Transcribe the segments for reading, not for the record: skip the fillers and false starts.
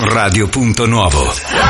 Radio.nuovo.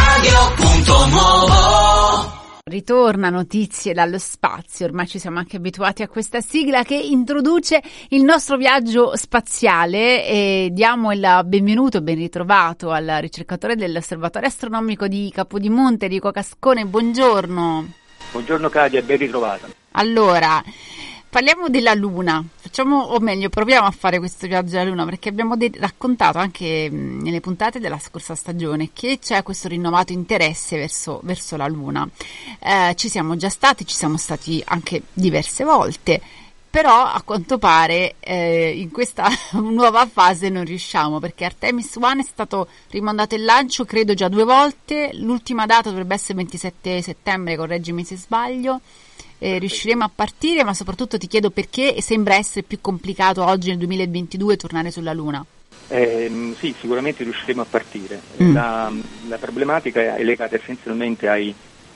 Ritorna Notizie dallo spazio. Ormai ci siamo anche abituati a questa sigla che introduce il nostro viaggio spaziale e diamo il benvenuto, ben ritrovato al ricercatore dell'Osservatorio Astronomico di Capodimonte, Enrico Cascone. Buongiorno. Buongiorno Katia, ben ritrovata. Allora, parliamo della Luna, proviamo a fare questo viaggio alla Luna, perché abbiamo raccontato anche nelle puntate della scorsa stagione che c'è questo rinnovato interesse verso la Luna. Ci siamo stati anche diverse volte, però a quanto pare in questa nuova fase non riusciamo, perché Artemis 1 è stato rimandato il lancio, credo già 2 volte, l'ultima data dovrebbe essere 27 settembre, correggimi se sbaglio. Riusciremo a partire, ma soprattutto ti chiedo perché sembra essere più complicato oggi nel 2022 tornare sulla Luna. Sì, sicuramente riusciremo a partire. La problematica è legata essenzialmente a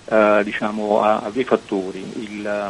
due fattori. La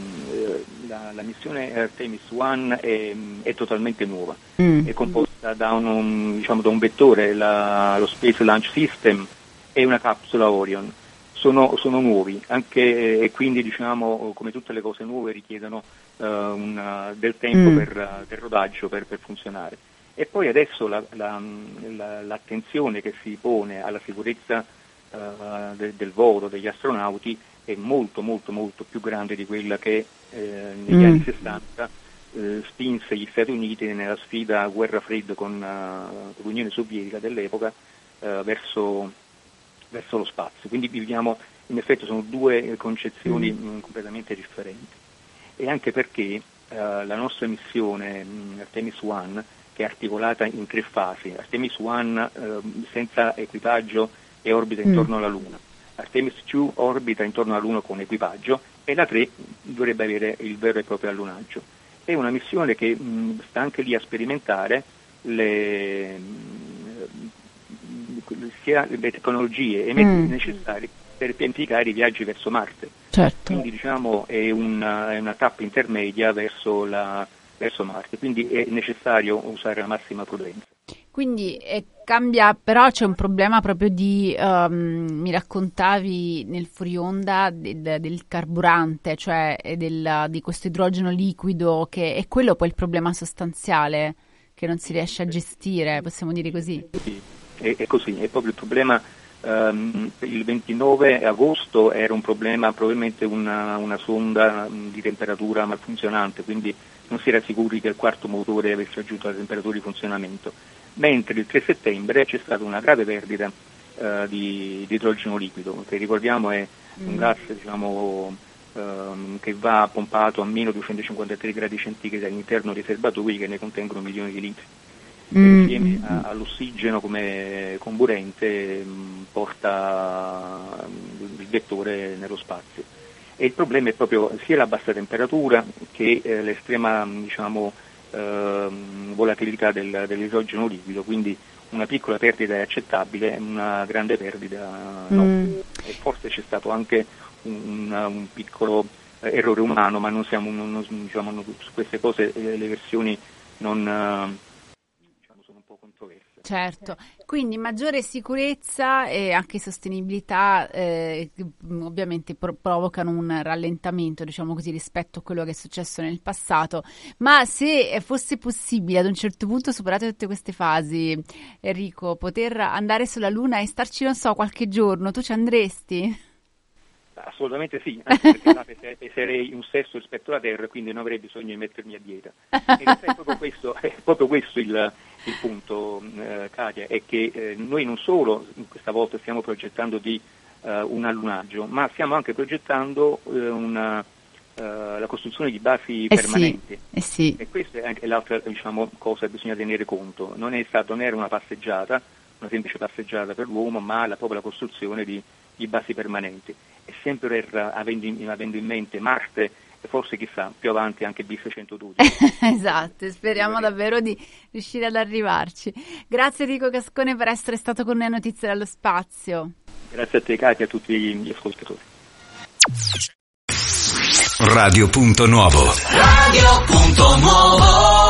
missione Artemis 1 è totalmente nuova, è composta da un vettore, lo Space Launch System, e una capsula Orion. Sono nuovi, anche e quindi come tutte le cose nuove richiedono del tempo per rodaggio per funzionare. E poi adesso l'attenzione che si pone alla sicurezza del volo degli astronauti è molto molto molto più grande di quella che negli anni 60 spinse gli Stati Uniti nella sfida guerra fredda con l'Unione Sovietica dell'epoca verso lo spazio. Quindi in effetti sono due concezioni completamente differenti, e anche perché la nostra missione Artemis 1, che è articolata in 3 fasi, Artemis 1 senza equipaggio e orbita intorno alla Luna, Artemis 2 orbita intorno alla Luna con equipaggio, e la 3 dovrebbe avere il vero e proprio allunaggio. È una missione che sta anche lì a sperimentare sia le tecnologie e i mezzi necessari per pianificare i viaggi verso Marte. Certo. Quindi è una tappa intermedia verso Marte, quindi è necessario usare la massima prudenza. Quindi cambia, però c'è un problema proprio mi raccontavi nel fuori onda del carburante, cioè di questo idrogeno liquido, che è quello poi il problema sostanziale che non si riesce a gestire, possiamo dire così? Sì. È così, è proprio il problema. Il 29 agosto era un problema, probabilmente una sonda di temperatura malfunzionante, quindi non si era sicuri che il quarto motore avesse raggiunto la temperatura di funzionamento, mentre il 3 settembre c'è stata una grave perdita di idrogeno liquido, che ricordiamo è un gas che va pompato a meno 253 gradi centigradi all'interno dei serbatoi che ne contengono milioni di litri. Insieme all'ossigeno come comburente porta il vettore nello spazio, e il problema è proprio sia la bassa temperatura che l'estrema volatilità dell'idrogeno liquido, quindi una piccola perdita è accettabile, una grande perdita no. E forse c'è stato anche un piccolo errore umano, ma non su queste cose le versioni non controverse. Certo, quindi maggiore sicurezza e anche sostenibilità ovviamente provocano un rallentamento, rispetto a quello che è successo nel passato, ma se fosse possibile ad un certo punto, superate tutte queste fasi, Enrico, poter andare sulla Luna e starci, qualche giorno, tu ci andresti? Assolutamente sì, anche perché peserei un sesto rispetto alla Terra, quindi non avrei bisogno di mettermi a dieta. In realtà è proprio questo il punto, Katia, è che noi non solo questa volta stiamo progettando un allunaggio, ma stiamo anche progettando la costruzione di basi permanenti. Sì. E questa è anche l'altra cosa che bisogna tenere conto. Non era una semplice passeggiata per l'uomo, ma proprio la costruzione di basi permanenti, e sempre avendo in mente Marte e forse chissà più avanti anche BIS 112. Esatto, speriamo davvero di riuscire ad arrivarci. Grazie Enrico Cascone per essere stato con noi a Notizie dallo Spazio. Grazie a te Katia e a tutti gli ascoltatori. Radio.nuovo